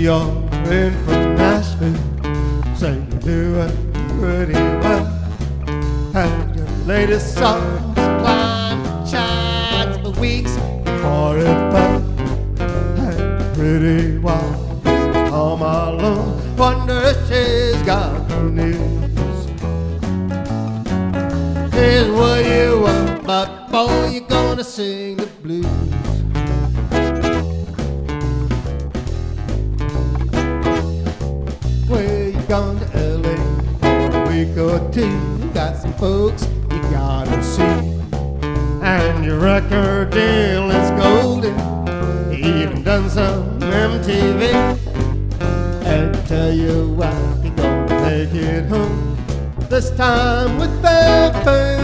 you're in from Nashville, say you're doing pretty well. And your latest songs climbed charts for weeks before it fell. And pretty wild, home alone, wonder if she's got the news. Here's what you want, but boy, you're gonna sing the blues. Well, you gone to L.A. for a week or two, got some folks you gotta see, and your record deal is golden, you even done some MTV. And tell you what, you're gonna make it home, this time with that baby.